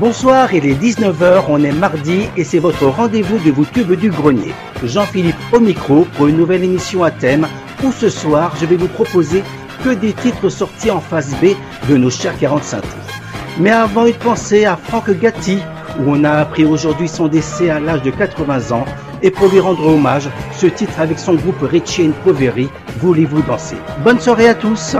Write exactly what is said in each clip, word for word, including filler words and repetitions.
Bonsoir, il est dix-neuf heures, on est mardi et c'est votre rendez-vous de vous tubes du grenier. Jean-Philippe au micro pour une nouvelle émission à thème où ce soir je vais vous proposer que des titres sortis en face B de nos chers quarante-cinq tours. Mais avant une pensée à Frank Gatti où on a appris aujourd'hui son décès à l'âge de quatre-vingts ans et pour lui rendre hommage, ce titre avec son groupe Ricci and Poveri, Voulez-vous danser. Bonne soirée à tous.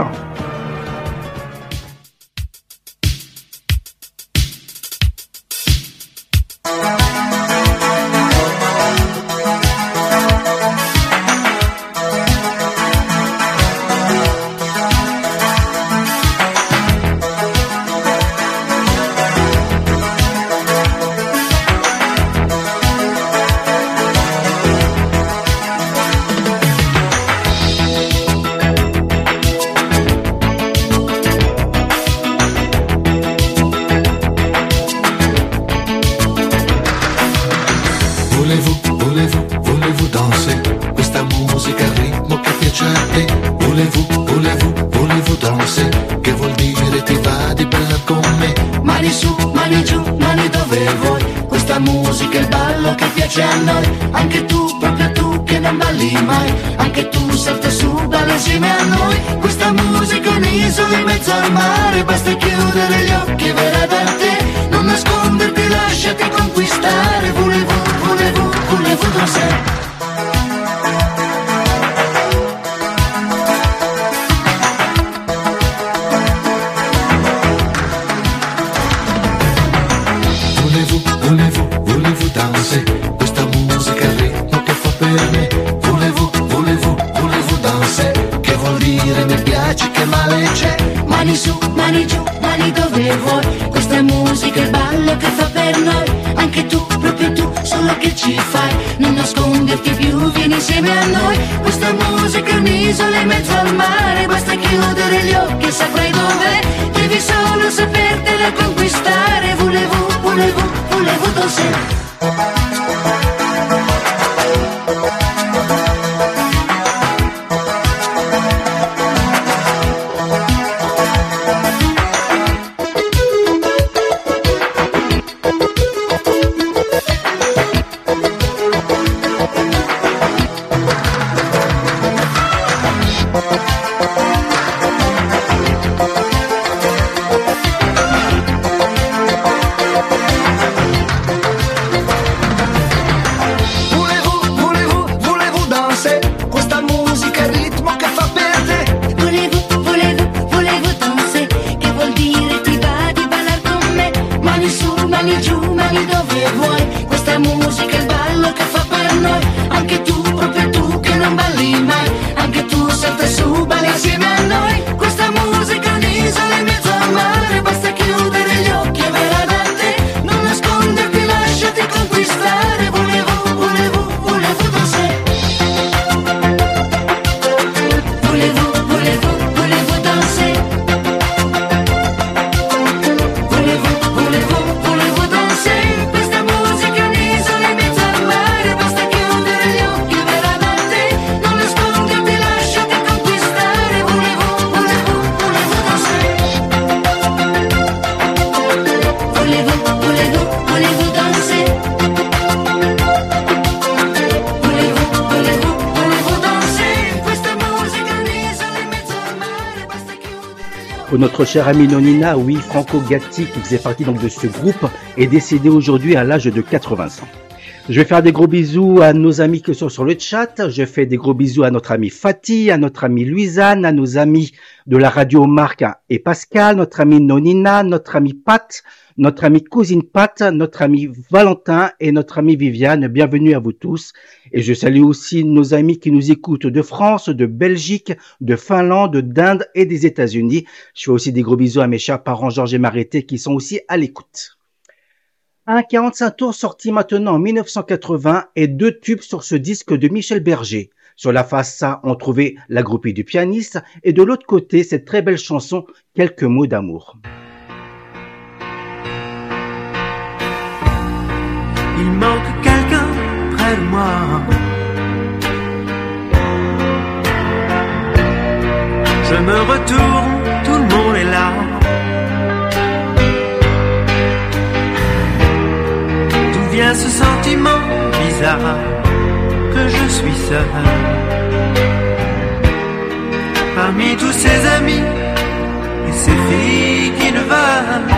Notre cher ami Nonina, oui, Franco Gatti, qui faisait partie donc de ce groupe, est décédé aujourd'hui à l'âge de quatre-vingts ans. Je vais faire des gros bisous à nos amis qui sont sur le chat. Je fais des gros bisous à notre ami Fatih, à notre ami Luisanne, à nos amis de la radio Marc et Pascal, notre ami Nonina, notre ami Pat, notre ami cousine Pat, notre ami Valentin et notre ami Viviane. Bienvenue à vous tous. Et je salue aussi nos amis qui nous écoutent de France, de Belgique, de Finlande, d'Inde et des États-Unis. Je fais aussi des gros bisous à mes chers parents Georges et Mariette qui sont aussi à l'écoute. Un quarante-cinq tours sorti maintenant en mille neuf cent quatre-vingts et deux tubes sur ce disque de Michel Berger. Sur la face A, on trouvait La groupie du pianiste et de l'autre côté, cette très belle chanson Quelques mots d'amour. Il manque quelqu'un près de moi. Je me retourne, tout le monde est là. bien ce sentiment bizarre que je suis seul parmi tous ces amis et ces filles qui ne veulent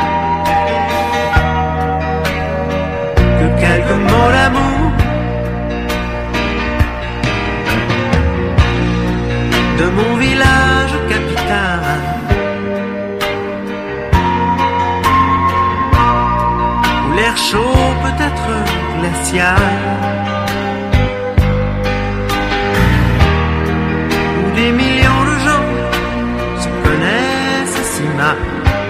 que quelques mots d'amour de mon village capital. Où l'air chaud peut être glacial, où des millions de gens se connaissent si mal.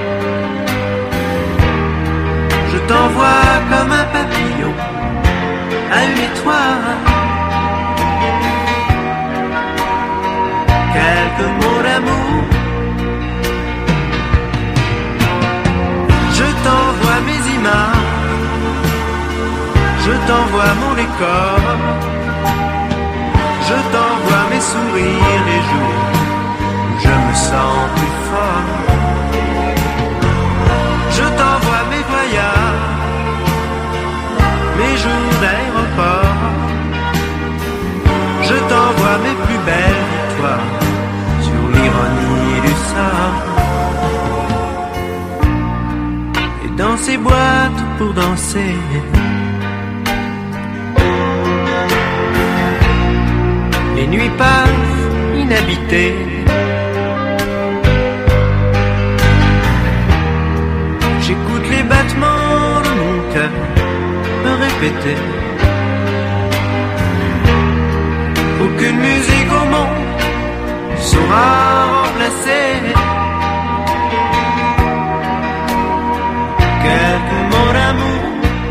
Je t'envoie comme un papillon à une étoile quelques mots d'amour. Je t'envoie mes images, je t'envoie mon décor, je t'envoie mes sourires les jours où je me sens plus fort. Je t'envoie mes voyages, mes jours d'aéroport, je t'envoie mes plus belles victoires sur l'ironie du sort. Et dans ces boîtes pour danser, les nuits passent inhabitées. J'écoute les battements de mon cœur me répéter. Aucune musique au monde saura remplacer quelques mots d'amour.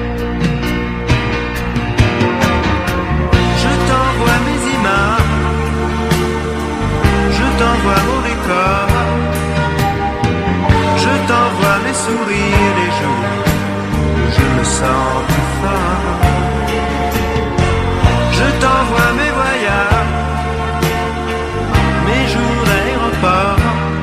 Je t'envoie mes images, je t'envoie mon décor, je t'envoie mes sourires les jours où je me sens plus fort. Je t'envoie mes voyages, mes jours d'aéroport,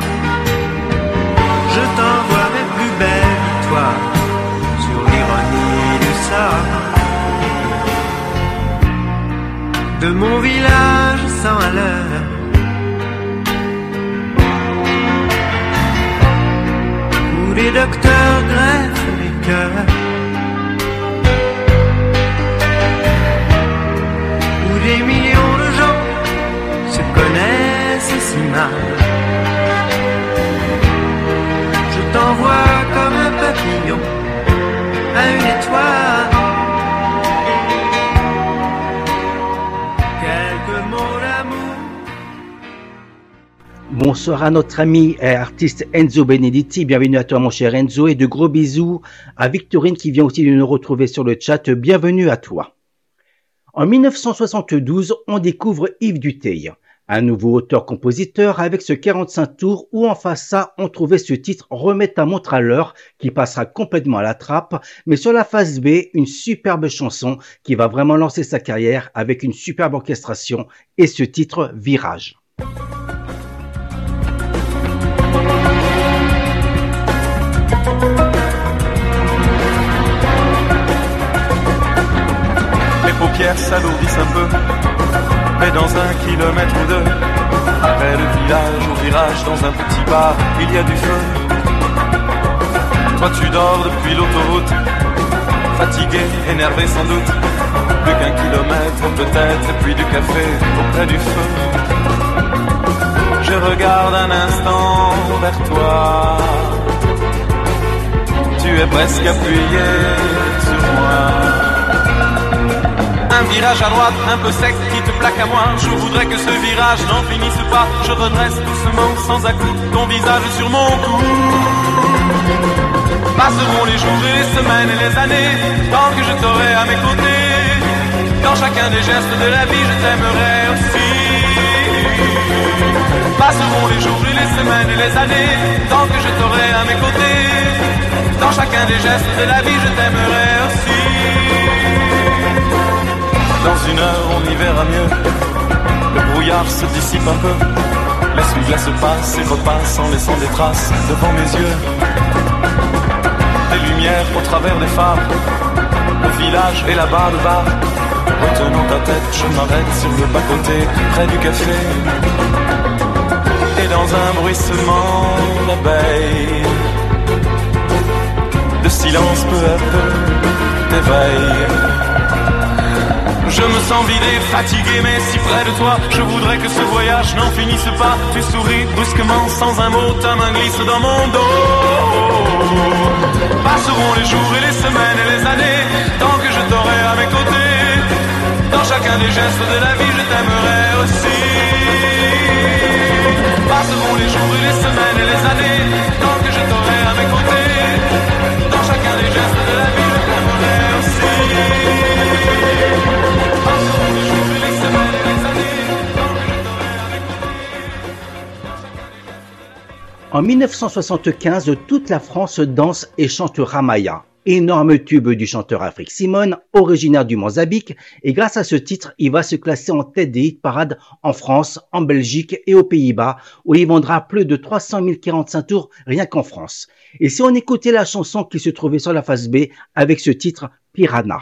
je t'envoie mes plus belles victoires sur l'ironie du sort. De mon village sans à l'heure, où les docteurs greffent les cœurs, où des millions de gens se connaissent si mal. Je t'envoie comme un papillon à une étoile quelques mots d'amour. Bonsoir à notre ami et artiste Enzo Benedetti, bienvenue à toi mon cher Enzo, et de gros bisous à Victorine qui vient aussi de nous retrouver sur le chat, bienvenue à toi. En mille neuf cent soixante-douze, on découvre Yves Duteil, un nouveau auteur-compositeur avec ce quarante-cinq tours où en face ça, on trouvait ce titre Remets ta montre à l'heure qui passera complètement à la trappe, mais sur la face B, une superbe chanson qui va vraiment lancer sa carrière avec une superbe orchestration et ce titre Virage. Les paupières s'alourdissent un peu, mais dans un kilomètre ou deux, près du village au virage, dans un petit bar, il y a du feu. Toi tu dors depuis l'autoroute, fatigué, énervé sans doute, plus qu'un kilomètre peut-être, et puis du café auprès du feu. Je regarde un instant vers toi, tu es presque appuyé sur moi. Un virage à droite, un peu sec, qui te plaque à moi. Je voudrais que ce virage n'en finisse pas. Je redresse doucement, sans à-coups, ton visage sur mon cou. Passeront les jours et les semaines et les années, tant que je t'aurai à mes côtés. Dans chacun des gestes de la vie, je t'aimerai aussi. Passeront les jours et les semaines et les années, tant que je t'aurai à mes côtés. Dans chacun des gestes de la vie, je t'aimerai aussi. Dans une heure, on y verra mieux. Le brouillard se dissipe un peu. L'essuie-glace passe et repasse en laissant des traces devant mes yeux. Des lumières au travers des phares, au village et là-bas le bar. Retenant ta tête, je m'arrête sur le bas-côté, près du café. Et dans un bruissement d'abeilles, le silence peu à peu t'éveille. Je me sens vidé, fatigué, mais si près de toi, je voudrais que ce voyage n'en finisse pas. Tu souris brusquement, sans un mot, ta main glisse dans mon dos. Passeront les jours et les semaines et les années, tant que je t'aurai à mes côtés. Dans chacun des gestes de la vie, je t'aimerai aussi. Passeront les jours et les semaines et les années, tant que je t'aurai à mes côtés. Dans chacun des gestes de la vie, je t'aimerai aussi. Passeront les jours et les semaines et les années, tant que je t'aurai à mes côtés. En mille neuf cent soixante-quinze, toute la France danse et chante Ramaya. Énorme tube du chanteur Afrique Simone, originaire du Mozambique, et grâce à ce titre, il va se classer en tête des hit parades en France, en Belgique et aux Pays-Bas, où il vendra plus de trois cent mille quarante-cinq tours rien qu'en France. Et si on écoutait la chanson qui se trouvait sur la face B avec ce titre Piranha.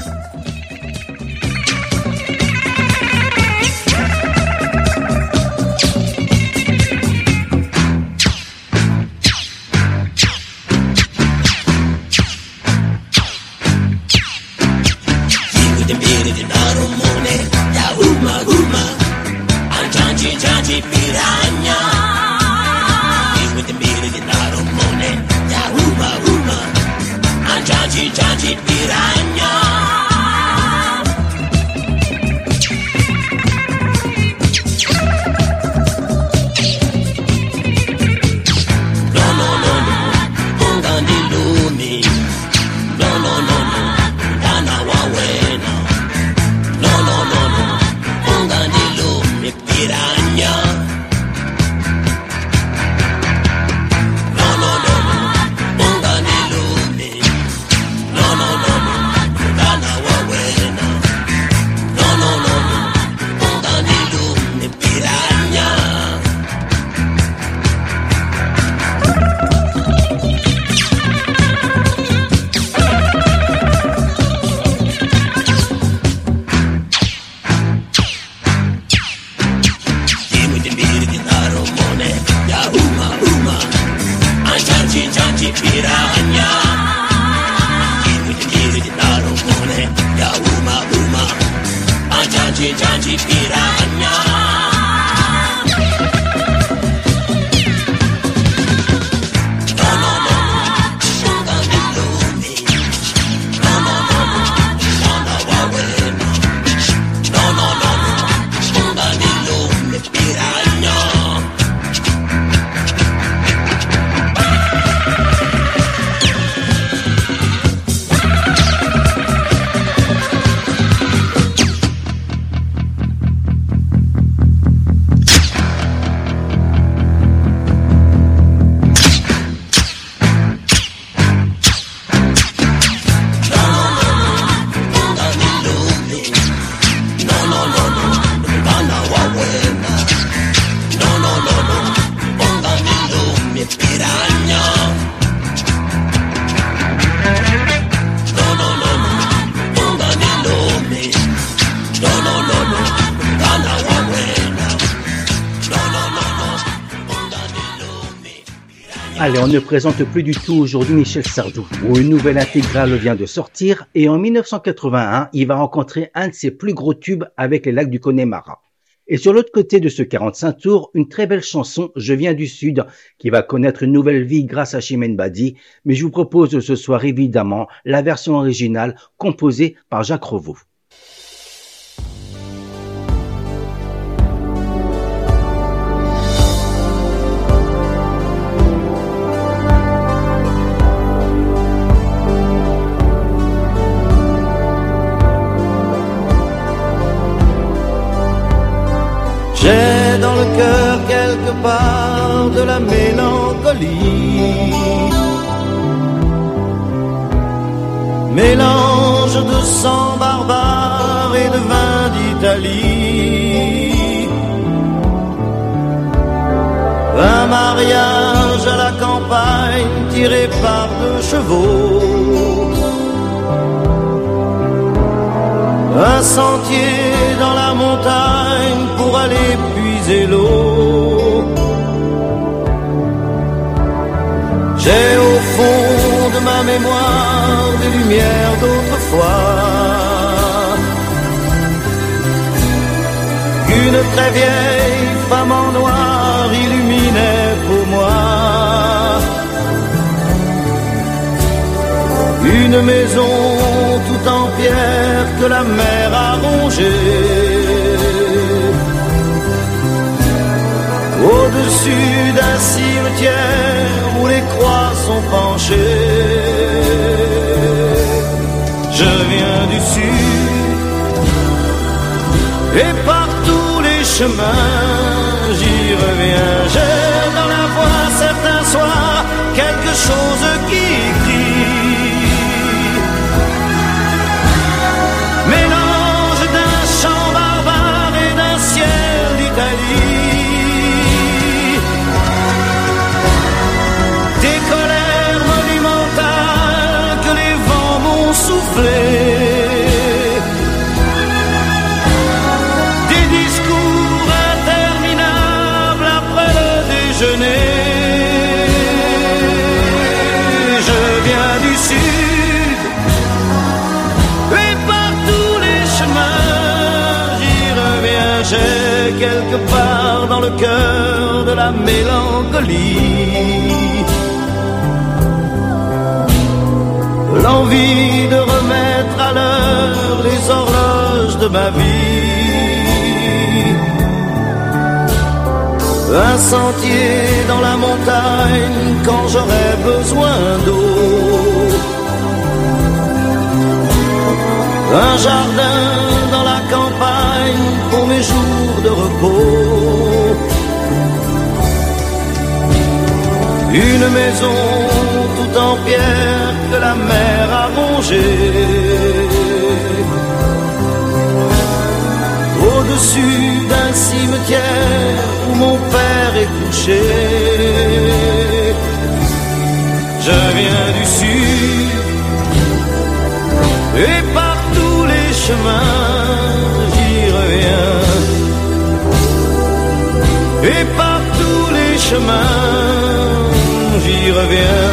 Allez, on ne présente plus du tout aujourd'hui Michel Sardou, où une nouvelle intégrale vient de sortir, et en mille neuf cent quatre-vingt-un, il va rencontrer un de ses plus gros tubes avec les lacs du Connemara. Et sur l'autre côté de ce quarante-cinq tours, une très belle chanson, Je viens du Sud, qui va connaître une nouvelle vie grâce à Chimène Badi, mais je vous propose ce soir évidemment la version originale composée par Jacques Revaux. J'ai dans le cœur quelque part de la mélancolie, mélange de sang barbare et de vin d'Italie. Un mariage à la campagne tiré par deux chevaux, un sentier dans la montagne pour aller puiser l'eau. J'ai au fond de ma mémoire des lumières d'autrefois qu'une très vieille femme en noir illuminait pour moi. Une maison tout en pierre que la mer a rongée. Au-dessus d'un cimetière où les croix sont penchées. Je viens du sud et par tous les chemins j'y reviens. J'ai dans la voix certains soirs quelque chose qui crie, mélange d'un chant barbare et d'un ciel d'Italie. Des discours interminables après le déjeuner. Je viens du sud et par tous les chemins j'y reviens. J'ai quelque part dans le cœur de la mélancolie l'envie de remettre à l'heure les horloges de ma vie. Un sentier dans la montagne quand j'aurai besoin d'eau. Un jardin dans la campagne pour mes jours de repos. Une maison tout en pierre que la mer a rongée. Au-dessus d'un cimetière où mon père est couché. Je viens du sud et par tous les chemins j'y reviens. Et par tous les chemins j'y reviens.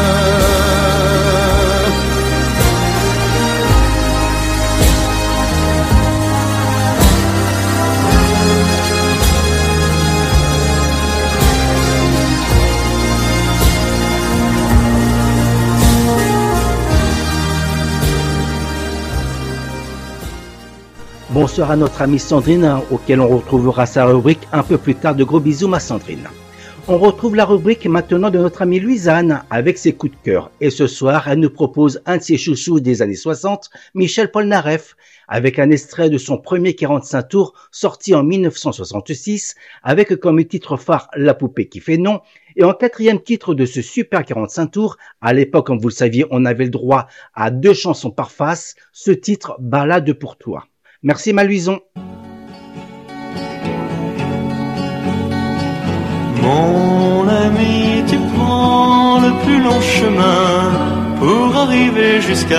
Bonsoir à notre amie Sandrine, auquel on retrouvera sa rubrique un peu plus tard. De gros bisous, ma Sandrine. On retrouve la rubrique maintenant de notre amie Louisanne avec ses coups de cœur. Et ce soir, elle nous propose un de ses chouchous des années soixante, Michel Polnareff, avec un extrait de son premier quarante-cinq tours sorti en mille neuf cent soixante-six, avec comme titre phare La poupée qui fait non. Et en quatrième titre de ce super quarante-cinq tours, à l'époque, comme vous le saviez, on avait le droit à deux chansons par face, ce titre Ballade pour toi. Merci ma Louison. Mon ami, tu prends le plus long chemin pour arriver jusqu'à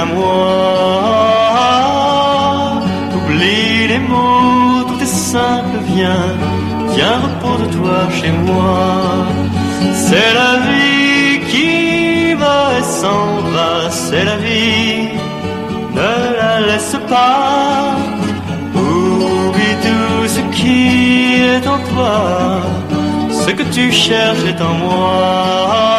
moi. Oublie les mots, tout est simple, viens, viens, repose-toi chez moi. C'est la vie qui va et s'en va, c'est la vie, ne la laisse pas. Oublie tout ce qui est en toi, ce que tu cherches est en moi.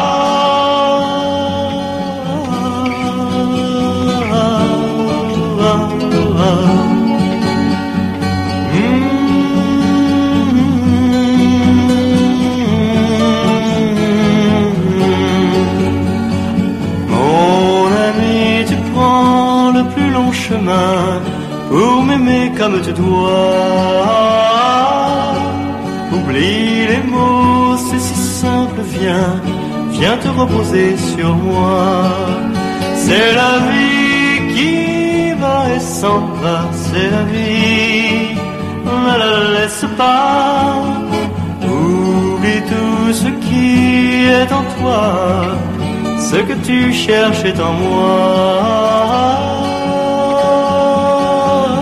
Mon ami, tu prends le plus long chemin pour m'aimer comme tu dois. Oublie les mots, c'est si simple, viens, viens te reposer sur moi. C'est la vie qui va et s'en va, c'est la vie, ne la laisse pas. Oublie tout ce qui est en toi, ce que tu cherches est en moi.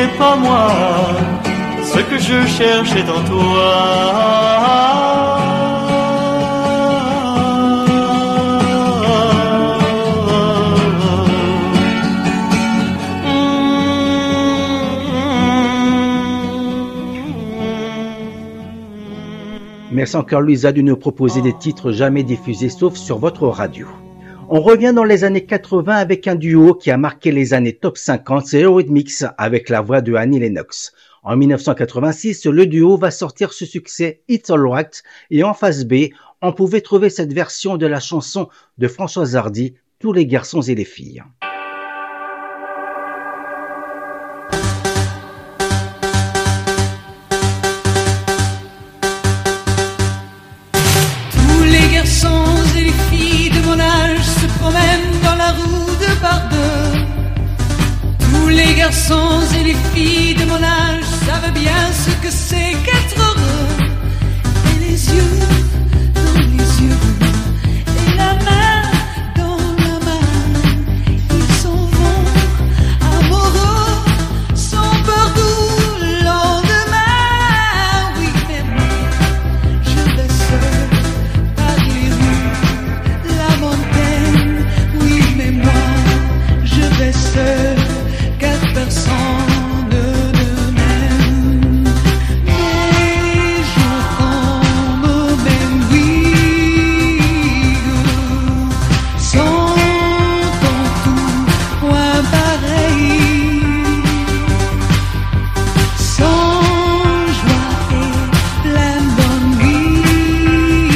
n'est pas moi. Ce que je cherche est en toi. Merci encore Louisa de nous proposer des titres jamais diffusés sauf sur votre radio. On revient dans les années quatre-vingts avec un duo qui a marqué les années top cinquante, c'est Eurythmics avec la voix de Annie Lennox. En dix-neuf cent quatre-vingt-six, le duo va sortir ce succès It's Alright et en face B, on pouvait trouver cette version de la chanson de Françoise Hardy, Tous les garçons et les filles. Dans la roue de Bardeux, tous les garçons et les filles de mon âge savent bien ce que c'est qu'être heureux. Et les yeux dans les yeux, et la main dans la main, ils s'en vont amoureux, sans peur du lendemain. Oui, mais moi, je vais seul par les rues, la montagne. Oui, mais moi, je vais seul, car personne ne m'aime. Mais je me même, oui, sans ton tout point pareil, sans joie et plein d'ennui,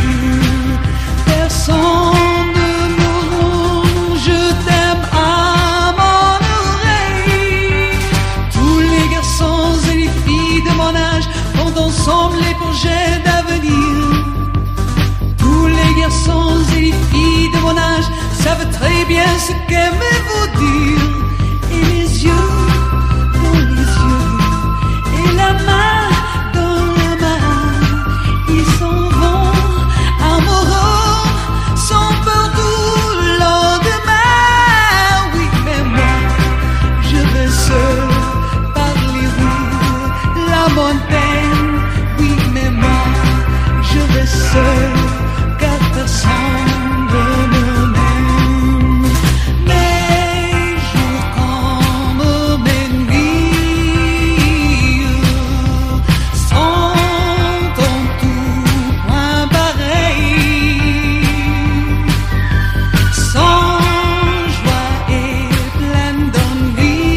personne ne m'aura. Je t'aime à mon oreille. Tous les garçons et les filles de mon âge font ensemble les projets d'avenir. Tous les garçons et les filles de mon âge savent très bien ce qu'aimer vous dire. Et les yeux dans les yeux, et la main dans la main, ils s'en vont amoureux, sans peur du lendemain. Oui, mais moi, je vais seul par les rues, la montagne. Oui, mais moi, je vais seul, car personne ne m'aime. Mais jours comme mes nuits, sans ton tout point pareil, sans joie et plein d'ennui,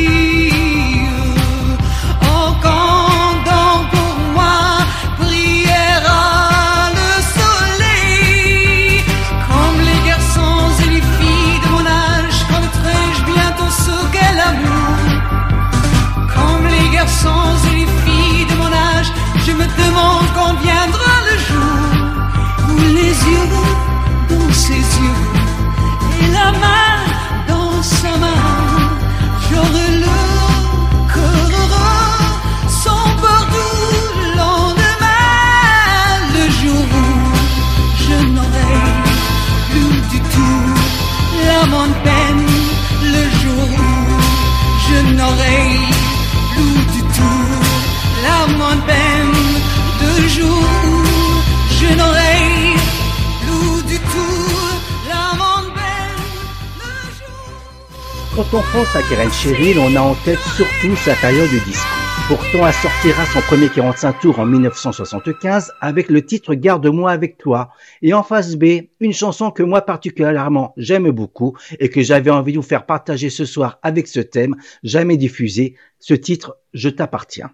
oh, quand donc pour moi brillera le soleil. Comme les garçons et les filles de mon âge, connaîtrai-je bientôt ce qu'est l'amour. Comme les garçons et les filles de mon âge, je me demande quand viendra le jour où les yeux dans ses yeux et la main dans sa main, j'aurai le cœur heureux, sans peur du lendemain. Le jour où je n'aurai plus du tout la montagne, le jour où je n'aurai plus du tout la montagne, le jour où je n'aurai plus du tout la montagne, le jour. Quand on pense à Karen Cheryl, on a en tête surtout sa période de disco. Pourtant, elle sortira son premier quarante-cinq tours en dix-neuf cent soixante-quinze avec le titre Garde-moi avec toi. Et en face B, une chanson que moi particulièrement j'aime beaucoup et que j'avais envie de vous faire partager ce soir avec ce thème, jamais diffusé, ce titre Je t'appartiens.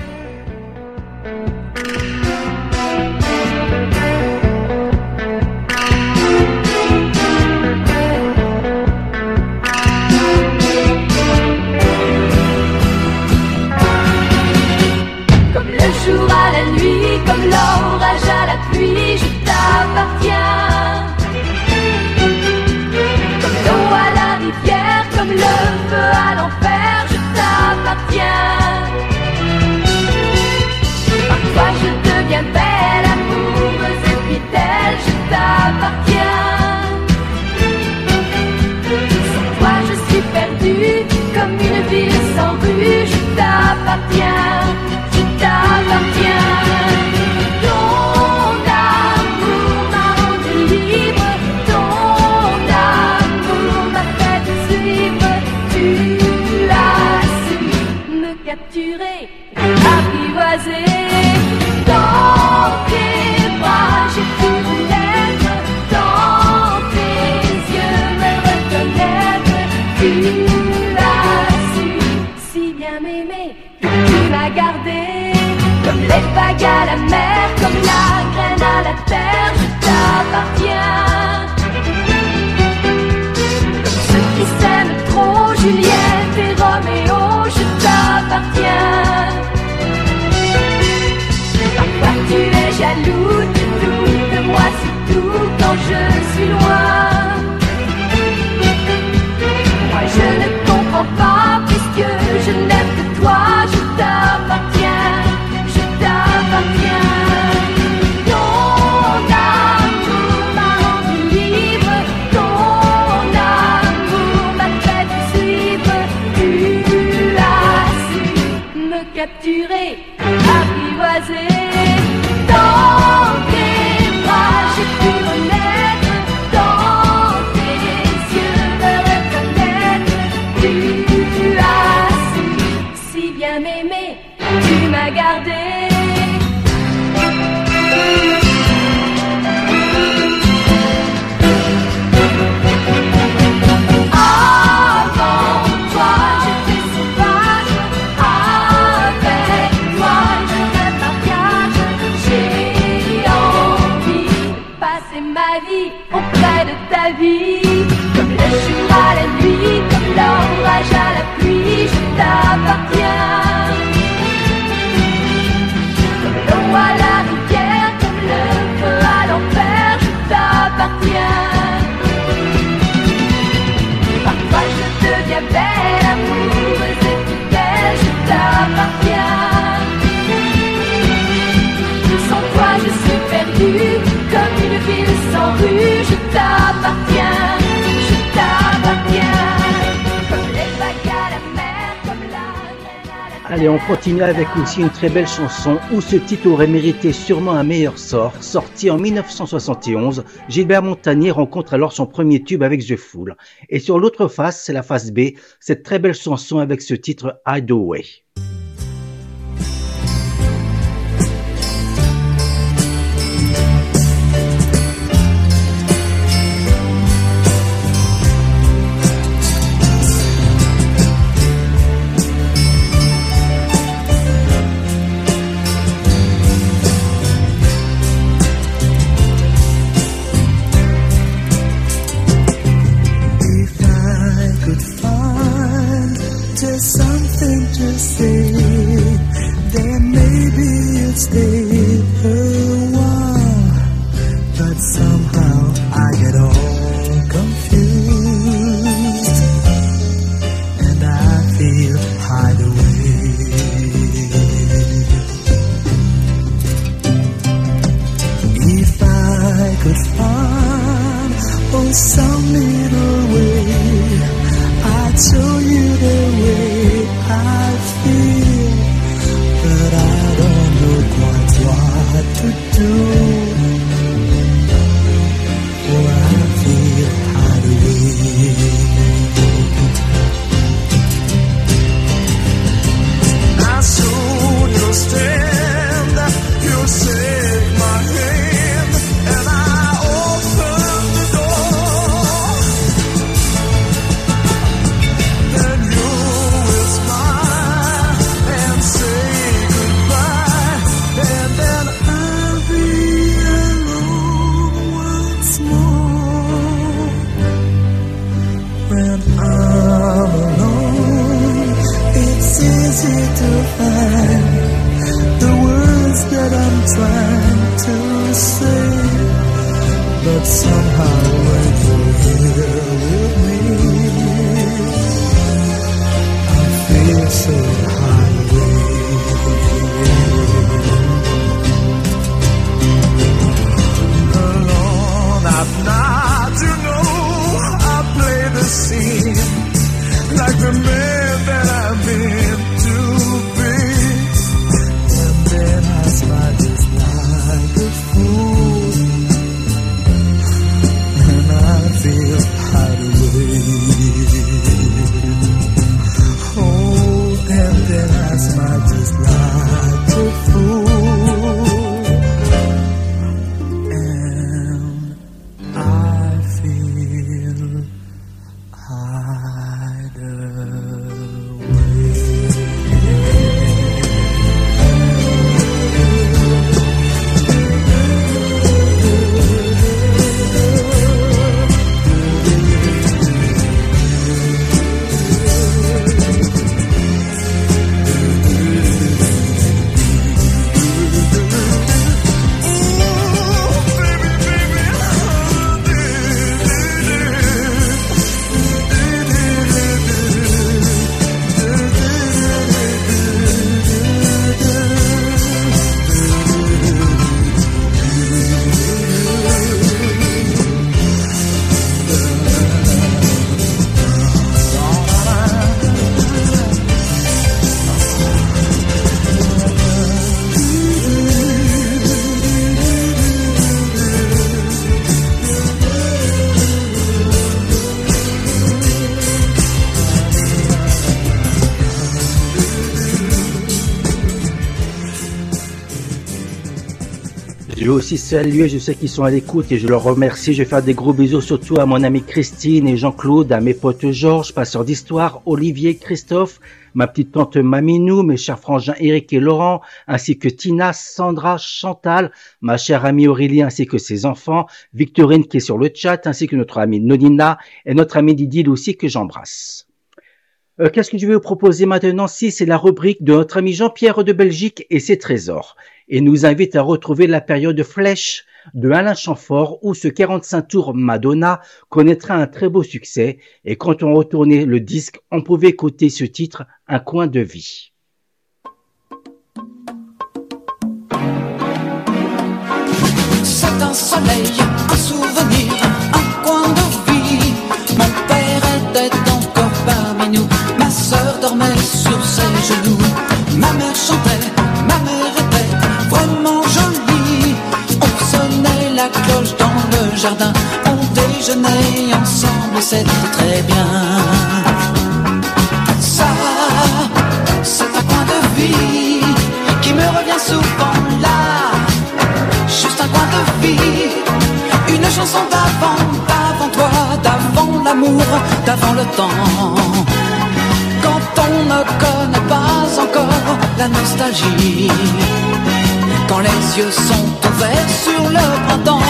Comme le jour à la nuit, comme l'orage à la pluie, je t'appartiens. Comme l'eau à la rivière, comme le feu à l'enfer, je t'appartiens. Par toi je deviens belle, amoureuse et fidèle, je t'appartiens. Sans toi je suis perdue, comme une ville sans rue, je Comme les vagues à la mer, comme la graine à la terre, je t'appartiens. Comme ceux qui s'aiment trop, Juliette et Roméo, je t'appartiens. Parfois tu es jaloux, tu doutes de moi surtout quand je suis loin. Moi je ne comprends pas puisque je n'aime que toi, je t'appartiens, je t'appartiens. Ton amour m'a rendu libre, ton amour m'a fait te suivre. Tu as su me capturer, apprivoiser. Dans tes bras j'ai pu renaître, dans tes yeux me reconnaître. Tu as su si bien m'aimer, tu m'as gardé. Avant toi j'étais sauvage, avec toi je rêve mariage. J'ai envie de passer ma vie auprès de ta vie. Comme le jour à la nuit, comme l'orage à la pluie, je t'appartiens. Comme l'eau à la rivière, comme le feu à l'enfer, je t'appartiens. Parfois je deviens belle, amoureuse et fidèle, je t'appartiens. Sans toi je suis perdue, comme une ville sans rue, je t'appartiens, je t'appartiens. Comme les vagues à la mer, comme la graine à la Allez, on continue avec aussi une très belle chanson où ce titre aurait mérité sûrement un meilleur sort. Sorti en mille neuf cent soixante et onze, Gilbert Montagné rencontre alors son premier tube avec The Fool. Et sur l'autre face, c'est la face B, cette très belle chanson avec ce titre Hideaway. Something to say, then maybe it'd stay a while, but somehow I get all confused, and I feel hideaway. If I could find oh some little way, I'd show you the way I feel, but I don't know quite what to do, for I feel hideaway. I soon you'll stand, you'll take my hand, and I open the door. Then you will smile and say goodbye, and then I'll be alone once more. When I'm alone, it's easy to find the words that I'm trying to say, but somehow when you're here with me, I feel so highway. Alone at night, you know, I play the scene like the man that I'm meant to be, and then I smile just like a fool, and I feel hideaway. Oh, and then Je veux aussi saluer, je sais qu'ils sont à l'écoute et je leur remercie. Je vais faire des gros bisous surtout à mon ami Christine et Jean-Claude, à mes potes Georges, passeurs d'histoire, Olivier, Christophe, ma petite tante Maminou, mes chers frangins Eric et Laurent, ainsi que Tina, Sandra, Chantal, ma chère amie Aurélie ainsi que ses enfants, Victorine qui est sur le chat, ainsi que notre amie Nonina et notre amie Didil aussi que j'embrasse. Euh, qu'est-ce que je vais vous proposer maintenant? Si, c'est la rubrique de notre ami Jean-Pierre de Belgique et ses trésors. Et nous invite à retrouver la période Flèche de Alain Chamfort où ce quarante-cinq tours Madonna connaîtra un très beau succès. Et quand on retournait le disque, on pouvait écouter ce titre, Un coin de vie. C'est un soleil, un souvenir, un coin de vie. Mon père était encore parmi nous, ma sœur dormait sur ses genoux, ma mère chantait, ma mère était vraiment jolie. On sonnait la cloche dans le jardin, on déjeunait ensemble, c'était très bien. Ça, c'est un coin de vie qui me revient souvent là. Juste un coin de vie, une chanson d'avant, d'avant toi, d'avant l'amour, d'avant le temps. Quand on ne connaît pas encore la nostalgie, quand les yeux sont ouverts sur le printemps.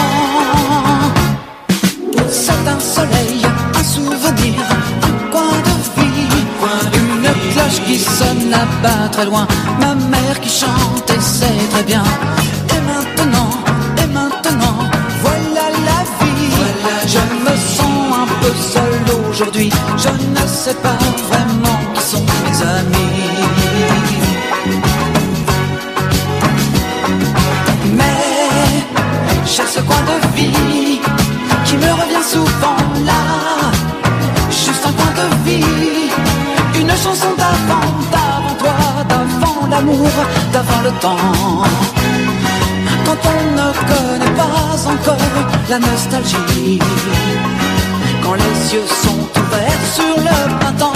C'est un soleil, un souvenir, un coin de vie, une cloche qui sonne là-bas très loin, ma mère qui chante et c'est très bien. Et maintenant, et maintenant, voilà la vie. Voilà, je me sens un peu seul aujourd'hui, je ne sais pas vraiment qui sont mes amis. Mais j'ai ce coin de vie qui me revient souvent là. Juste un coin de vie, une chanson d'avant, d'avant toi, d'avant l'amour, d'avant le temps. Quand on ne connaît pas encore la nostalgie, quand les yeux sont ouverts sur le printemps.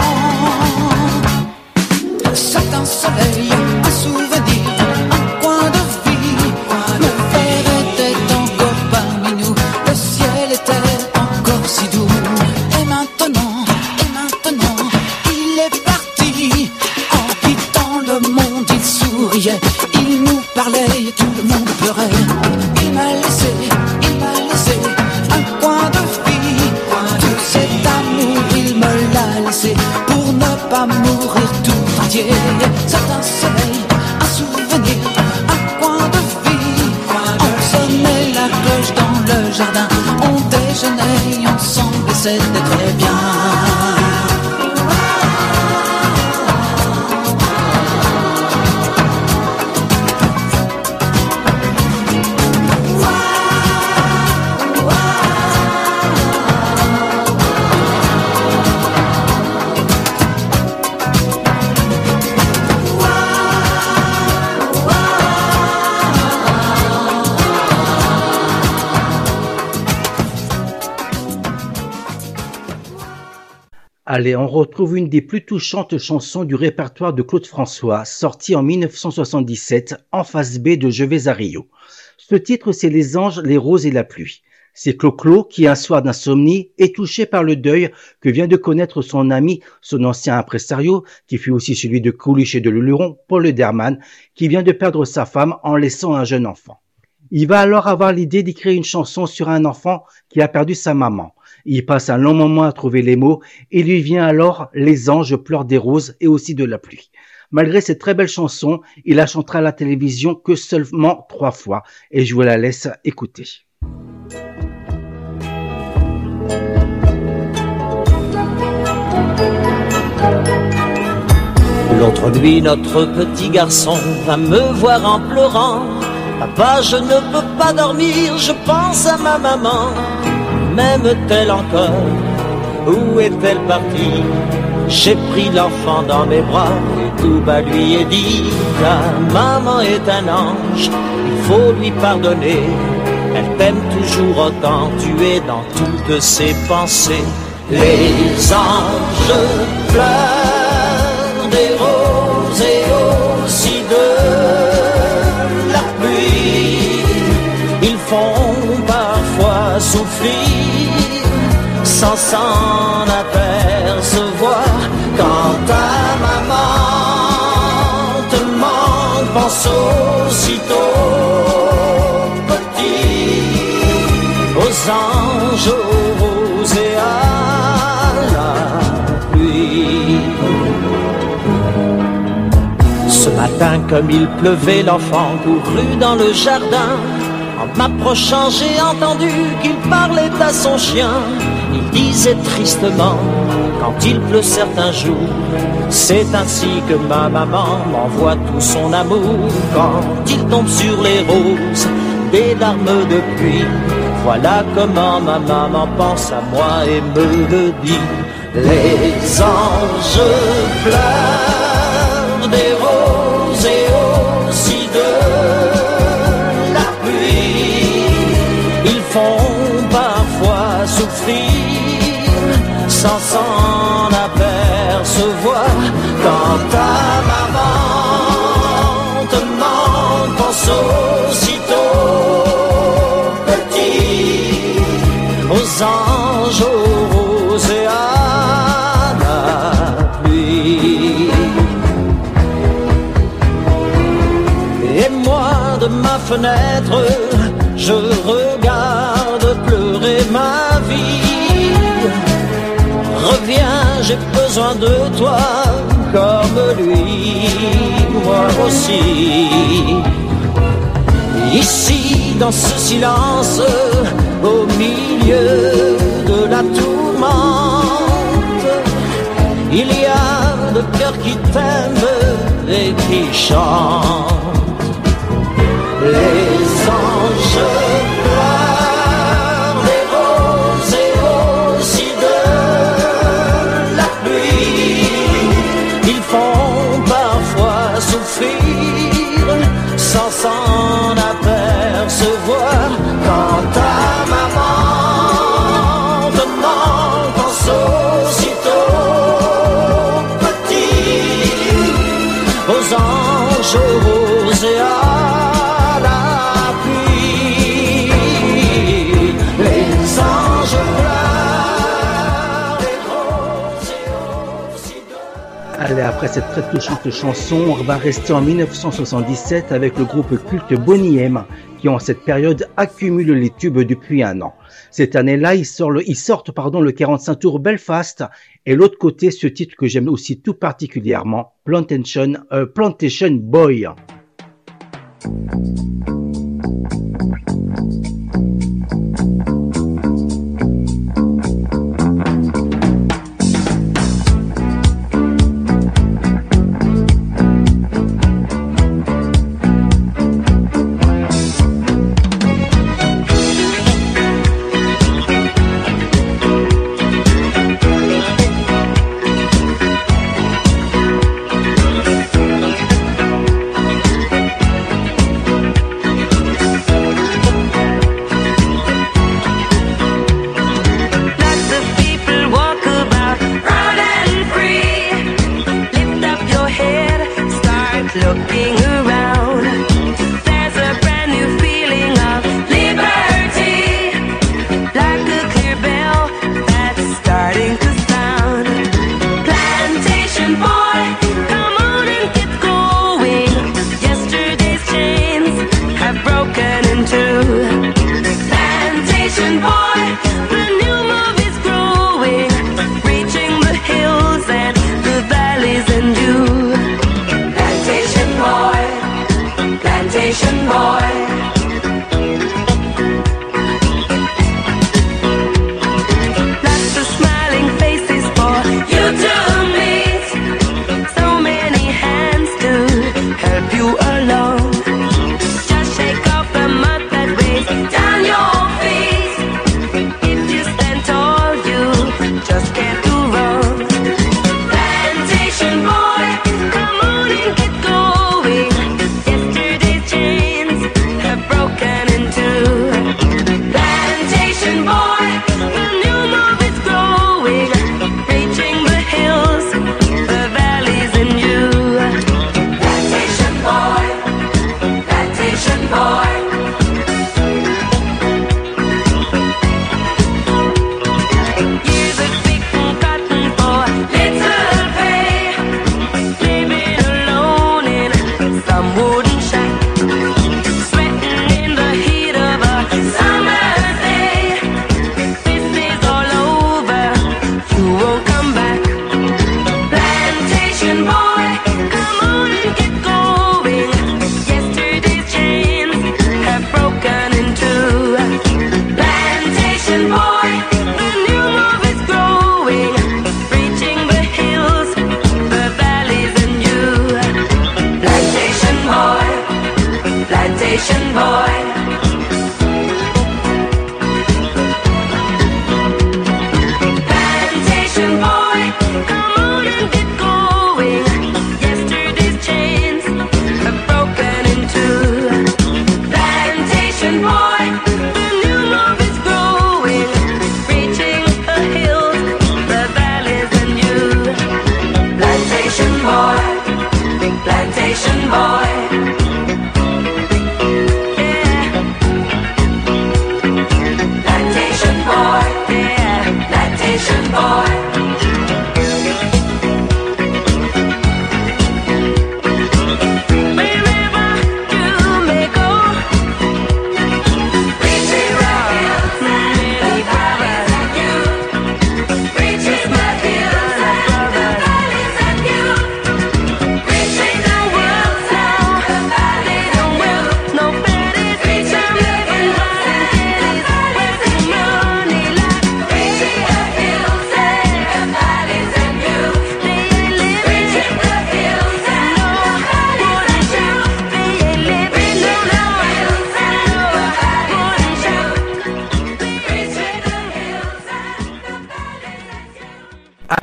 C'est un soleil, un souvenir, un coin de vie. Mon père était encore parmi nous, le ciel était encore si doux. Et maintenant, et maintenant, il est parti. En quittant le monde, il souriait, il nous parlait et tout le monde pleurait. Il m'a laissé, il m'a laissé un coin de vie. Tout cet amour, il me l'a laissé pour ne pas mourir tout entier. C'est un soleil, un souvenir, un coin de vie. On sonnait la cloche dans le jardin, on déjeunait ensemble et c'était très bien. Allez, on retrouve une des plus touchantes chansons du répertoire de Claude François, sortie en mille neuf cent soixante-dix-sept, en face B de Je vais à Rio. Ce titre, c'est Les anges, les roses et la pluie. C'est Clo-Clo qui, un soir d'insomnie, est touché par le deuil que vient de connaître son ami, son ancien impresario, qui fut aussi celui de Coluche et de Luluron, Paul Derman, qui vient de perdre sa femme en laissant un jeune enfant. Il va alors avoir l'idée d'écrire une chanson sur un enfant qui a perdu sa maman. Il passe un long moment à trouver les mots et lui vient alors « Les anges pleurent des roses » et aussi de la pluie. Malgré cette très belle chanson, il la chantera à la télévision que seulement trois fois et je vous la laisse écouter. L'autre nuit, notre petit garçon va me voir en pleurant. Papa, je ne peux pas dormir, je pense à ma maman. M'aime-t-elle encore? Où est-elle partie? J'ai pris l'enfant dans mes bras et tout bas lui ai dit: ta maman est un ange, il faut lui pardonner. Elle t'aime toujours autant, tu es dans toutes ses pensées. Les anges pleurent des roses et aussi de la pluie. souffrir sans s'en apercevoir. Quand ta maman te manque, pense aussitôt petit aux anges, aux roses et à la pluie. Ce matin, comme il pleuvait, l'enfant courut dans le jardin. En m'approchant, j'ai entendu qu'il parlait à son chien. Il disait tristement, quand il pleut certains jours, c'est ainsi que ma maman m'envoie tout son amour. Quand il tombe sur les roses, des larmes de pluie, voilà comment ma maman pense à moi et me le dit. Les anges pleurent des roses et aussi de la pluie. Ils font parfois souffrir sans s'en apercevoir. Quand ta maman te manque, pense aussitôt petit aux anges, aux roses et à la pluie. Et moi de ma fenêtre, je regarde pleurer ma vie. Reviens, j'ai besoin de toi comme lui, moi aussi. Ici, dans ce silence, au milieu de la tourmente, il y a le cœur qui t'aime et qui chante. Les anges pleurent des roses et aussi de la pluie. Ils font parfois souffrir sans s'en apercevoir. Quand ta maman te manque, pense aussitôt petit aux anges, aux roses et à Allez, après cette très touchante chanson, on va rester en mille neuf cent soixante-dix-sept avec le groupe culte Boney M, qui en cette période accumule les tubes depuis un an. Cette année-là, ils sortent, le, ils sortent pardon, le quarante-cinq tours Belfast, et l'autre côté, ce titre que j'aime aussi tout particulièrement, Plantation, euh, Plantation Boy. Have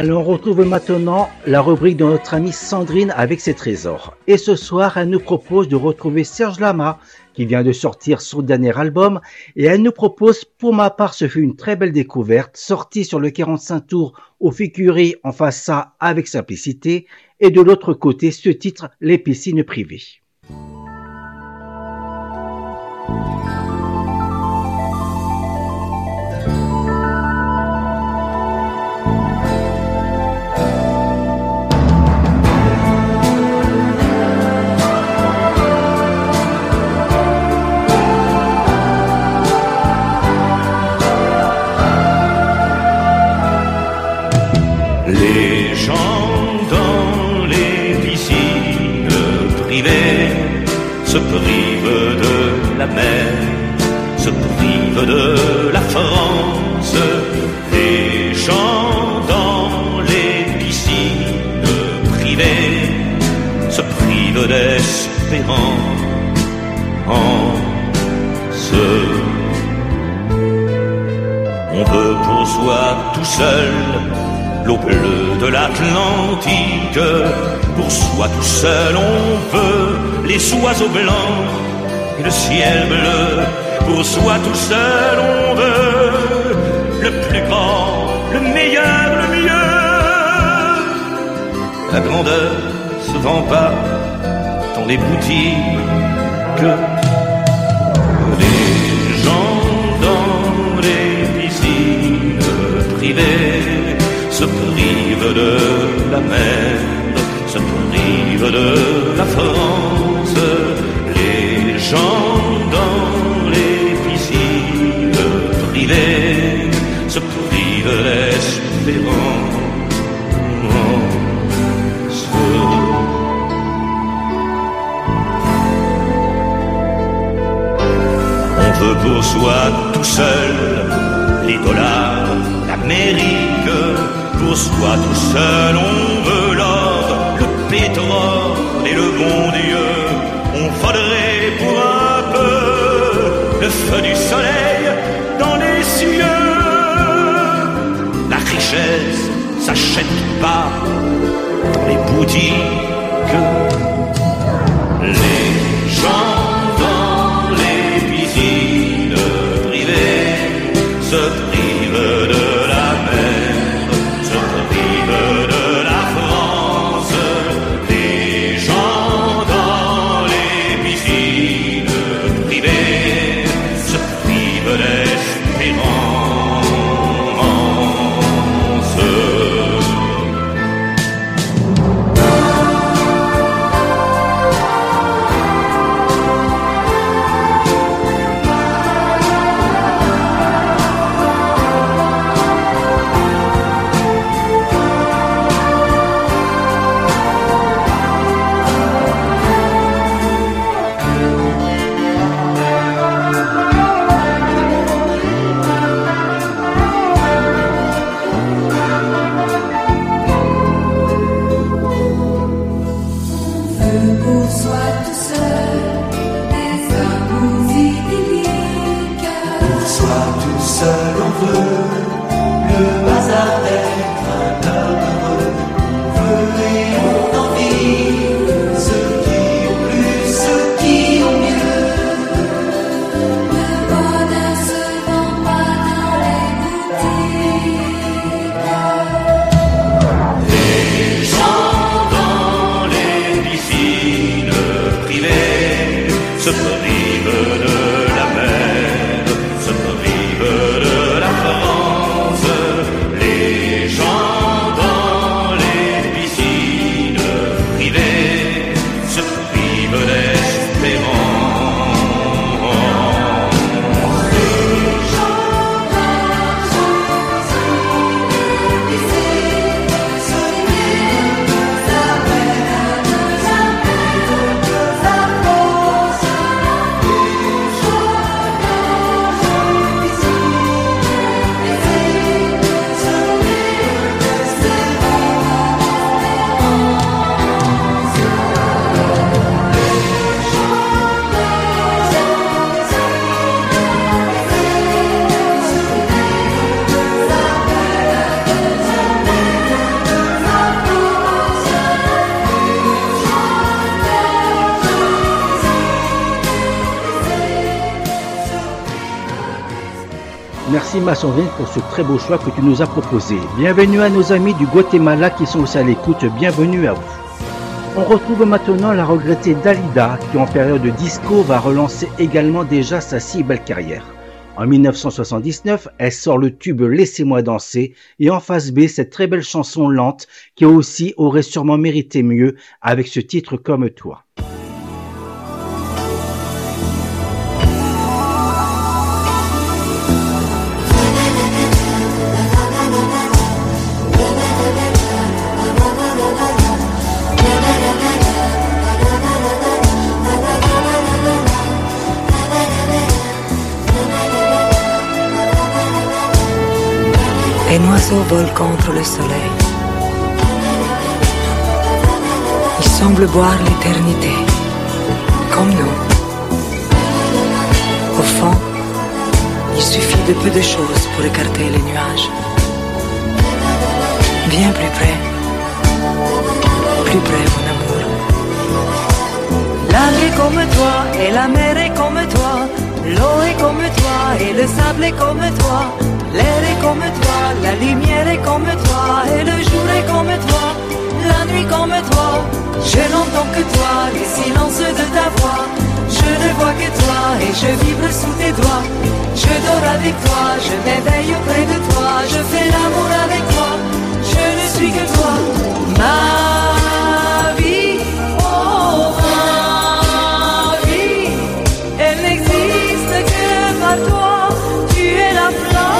Alors on retrouve maintenant la rubrique de notre amie Sandrine avec ses trésors. Et ce soir, elle nous propose de retrouver Serge Lama, qui vient de sortir son dernier album. Et elle nous propose, pour ma part, ce fut une très belle découverte, sortie sur le quarante-cinq tours au Ficuri en face A avec simplicité. Et de l'autre côté, ce titre, Les piscines privées. Les gens dans les piscines privées se privent de la mer, se privent de la France. Les gens dans les piscines privées se privent d'espérance. On veut pour soi tout seul l'eau bleue de l'Atlantique. Pour soi tout seul on veut les oiseaux blancs et le ciel bleu. Pour soi tout seul on veut le plus grand, le meilleur, le mieux. La grandeur se vend pas dans les boutiques. Les gens dans les piscines privées se privent de la mer, se privent de la France. Les gens dans les piscines privées se privent d'espérance. On veut pour soi tout seul les dollars, l'Amérique. Pour soi tout seul on veut l'or, le pétrole et le bon Dieu. On faudrait pour un peu le feu du soleil dans les cieux. La richesse s'achète pas dans les boutiques. Les gens dans les piscines privées se privent de la mer, se privent de la France. Les gens dans les piscines privées se privent d'espérance. Les gens Merci ma Sandrine pour ce très beau choix que tu nous as proposé. Bienvenue à nos amis du Guatemala qui sont aussi à l'écoute, bienvenue à vous. On retrouve maintenant la regrettée Dalida qui en période de disco va relancer également déjà sa si belle carrière. En mille neuf cent soixante-dix-neuf, elle sort le tube Laissez-moi danser et en face B, cette très belle chanson lente qui aussi aurait sûrement mérité mieux avec ce titre Comme toi. Un oiseau vole contre le soleil. Il semble boire l'éternité, comme nous. Au fond, il suffit de peu de choses pour écarter les nuages. Viens plus près, plus près mon amour. La vie est comme toi et la mer est comme toi. L'eau est comme toi et le sable est comme toi. L'air est comme toi, la lumière est comme toi, et le jour est comme toi, la nuit comme toi. Je n'entends que toi, les silences de ta voix. Je ne vois que toi et je vibre sous tes doigts. Je dors avec toi, je m'éveille auprès de toi. Je fais l'amour avec toi, je ne suis que toi. Ma vie, oh ma vie, elle n'existe que par toi. Tu es la flamme.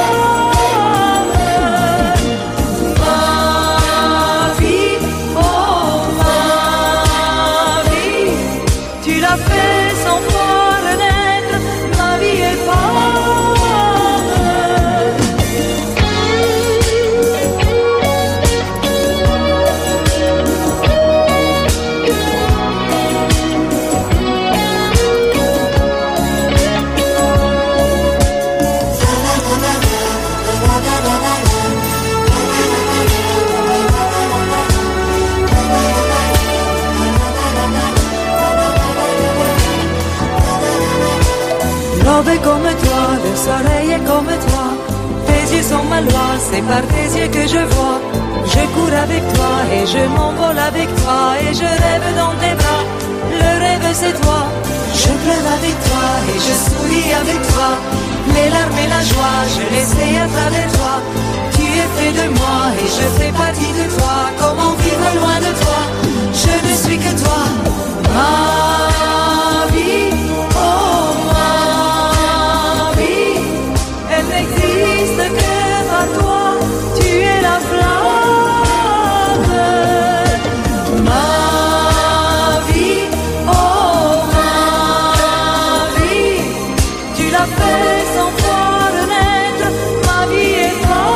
L'aube est comme toi, le soleil est comme toi. Tes yeux sont ma loi, c'est par tes yeux que je vois. Je cours avec toi et je m'envole avec toi. Et je rêve dans tes bras, le rêve c'est toi. Je pleure avec toi et je souris avec toi. Les larmes et la joie, je les sais à travers toi. Tu es fait de moi et je fais partie de toi. Comment vivre loin de toi? Je ne suis que toi. Ma vie, oh ma vie, elle n'existe que par toi. Tu es la flamme. Ma vie, oh ma vie, tu l'as fait sans toi renaître. Ma vie est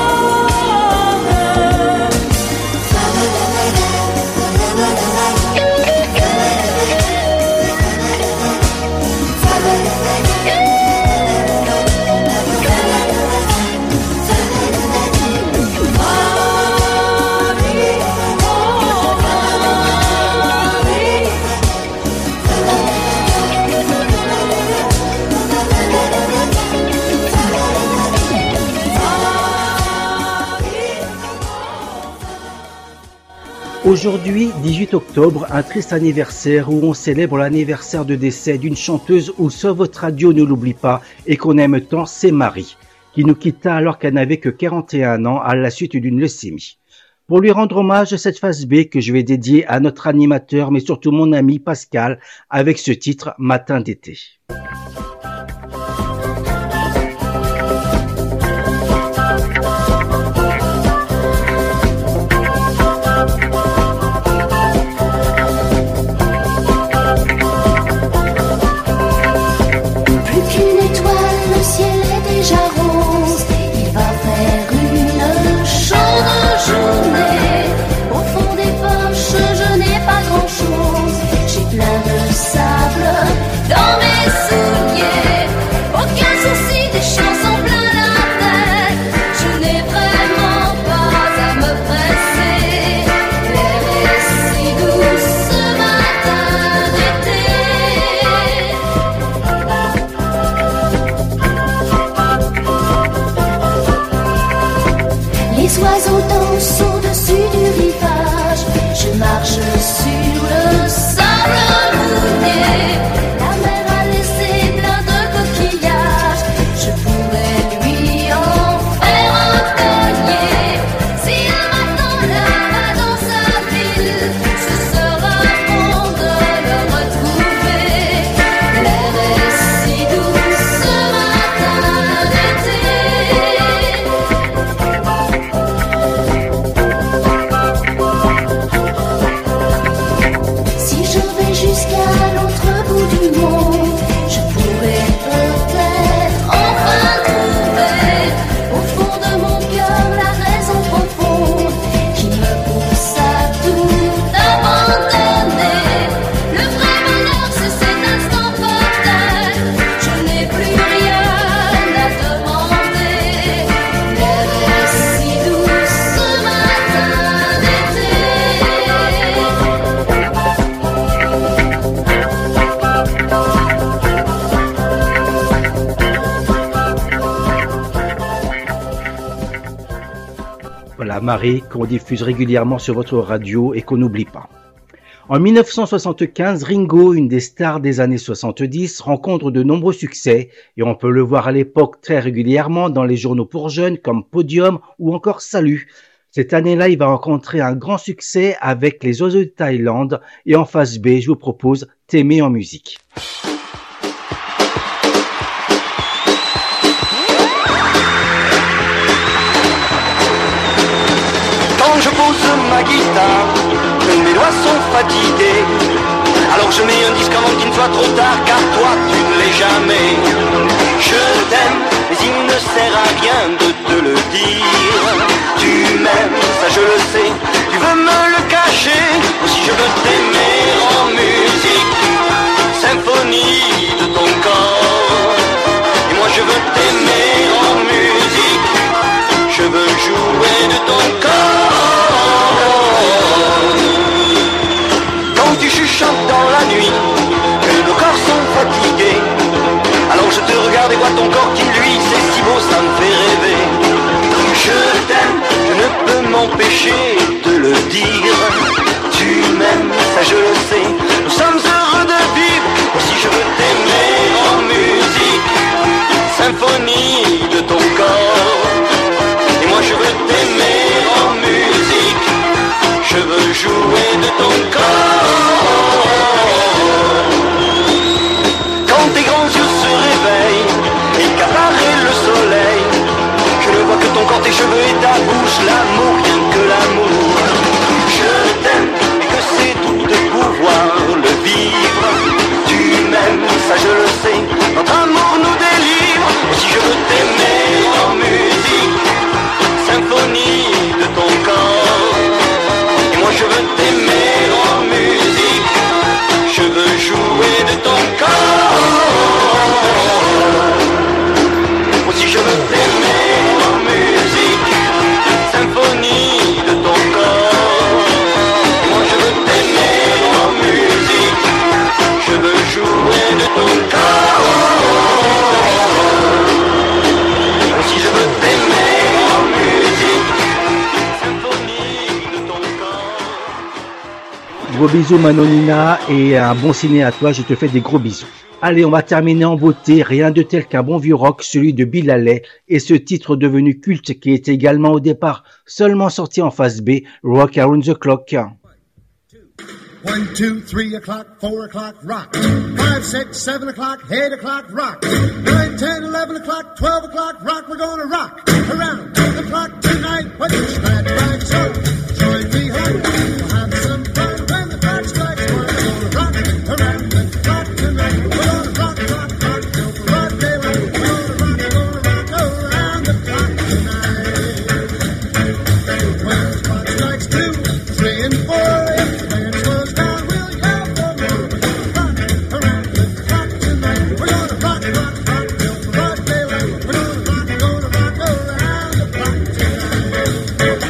Aujourd'hui, dix-huit octobre, un triste anniversaire où on célèbre l'anniversaire de décès d'une chanteuse où seule votre radio ne l'oublie pas et qu'on aime tant, c'est Marie, qui nous quitta alors qu'elle n'avait que quarante et un ans à la suite d'une leucémie. Pour lui rendre hommage, cette phase B que je vais dédier à notre animateur, mais surtout mon ami Pascal, avec ce titre Matin d'été. Dans mes La Marée qu'on diffuse régulièrement sur votre radio et qu'on n'oublie pas. En mille neuf cent soixante-quinze, Ringo, une des stars des années soixante-dix, rencontre de nombreux succès et on peut le voir à l'époque très régulièrement dans les journaux pour jeunes comme Podium ou encore Salut. Cette année-là, il va rencontrer un grand succès avec les Oiseaux de Thaïlande et en face B, je vous propose T'aimer en musique. Quand je pose ma guitare, mes doigts sont fatigués. Alors je mets un disque avant qu'il ne soit trop tard, car toi tu ne l'es jamais. Je t'aime, mais il ne sert à rien de te le dire. Tu m'aimes, ça je le sais, tu veux me le cacher. Aussi je veux t'aimer en musique, symphonie de ton corps. Et moi je veux t'aimer en musique, je veux jouer de ton corps. Quand tu chuchotes dans la nuit, que nos corps sont fatigués, alors je te regarde et vois ton corps qui lui, c'est si beau, ça me fait rêver. Je t'aime, je ne peux m'empêcher de le dire. Tu m'aimes, ça je le sais, nous sommes heureux de vivre. Aussi je veux t'aimer en musique, symphonie de ton corps. Et moi je veux t'aimer en musique, je veux jouer de ton corps. Quand tes grands yeux se réveillent et qu'apparaît le soleil, je ne vois que ton corps, tes cheveux et ta bouche, l'amour, rien que l'amour. Je t'aime et que c'est tout de pouvoir le vivre. Tu m'aimes, ça je le sais, notre amour nous délivre. Aussi je veux t'aimer en musique, symphonie de ton corps. Et moi je veux t'aimer en musique, je veux jouer de ton corps. Aussi je veux t'aimer en musique, symphonie de ton corps. Et moi je veux t'aimer en musique, je veux jouer de ton corps. Aussi je veux t'aimer en musique, symphonie de ton corps. Gros bisous Manonina et un bon ciné à toi, je te fais des gros bisous. Allez, on va terminer en beauté, rien de tel qu'un bon vieux rock, celui de Bill Haley, et ce titre devenu culte qui est également au départ seulement sorti en face B, Rock Around the Clock. One, two, three o'clock, four o'clock, rock. Five, six, seven o'clock, eight o'clock, rock. Nine, ten, eleven o'clock, twelve o'clock, rock. We're gonna rock around the clock tonight. What you glad to ride? So join me home. We'll have some fun when the clock strikes one. We're gonna rock around the clock tonight. We're gonna rock, rock, rock till the broad daylight. We're gonna rock, gonna rock around the clock tonight. When the clock strikes two, three, and four, if the band slows down, we'll yell for more. We're gonna rock around the clock tonight. We're gonna rock, rock, rock till the broad daylight. We're gonna rock, gonna rock around the clock tonight.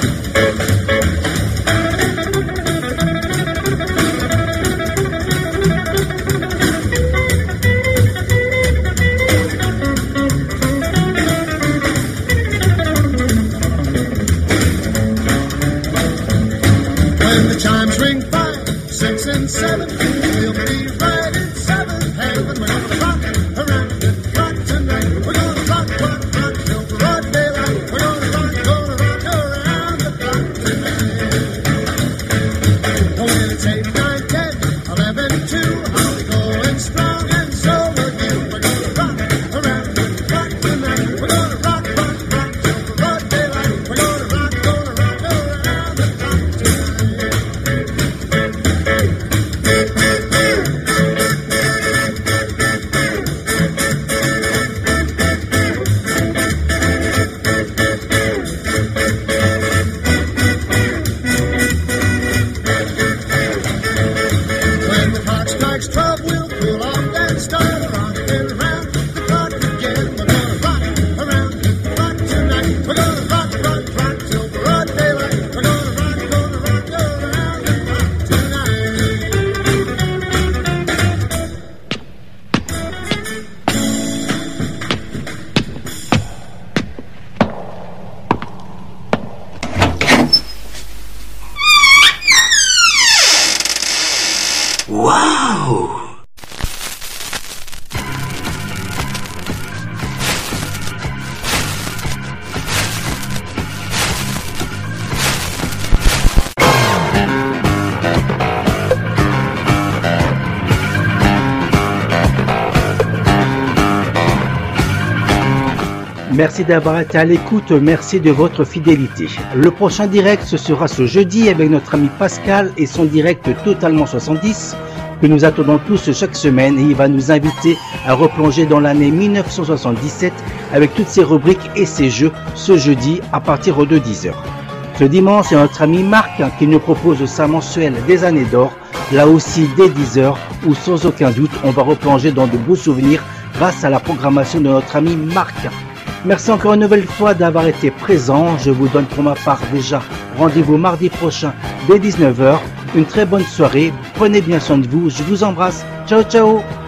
Merci d'avoir été à l'écoute, merci de votre fidélité. Le prochain direct, ce sera ce jeudi avec notre ami Pascal et son direct Totalement soixante-dix que nous attendons tous chaque semaine et il va nous inviter à replonger dans l'année mille neuf cent soixante-dix-sept avec toutes ses rubriques et ses jeux ce jeudi à partir de dix heures. Ce dimanche, c'est notre ami Marc qui nous propose sa mensuelle des années d'or, là aussi dès dix heures où sans aucun doute on va replonger dans de beaux souvenirs grâce à la programmation de notre ami Marc. Merci encore une nouvelle fois d'avoir été présent. Je vous donne pour ma part déjà rendez-vous mardi prochain dès dix-neuf heures. Une très bonne soirée. Prenez bien soin de vous. Je vous embrasse. Ciao, ciao.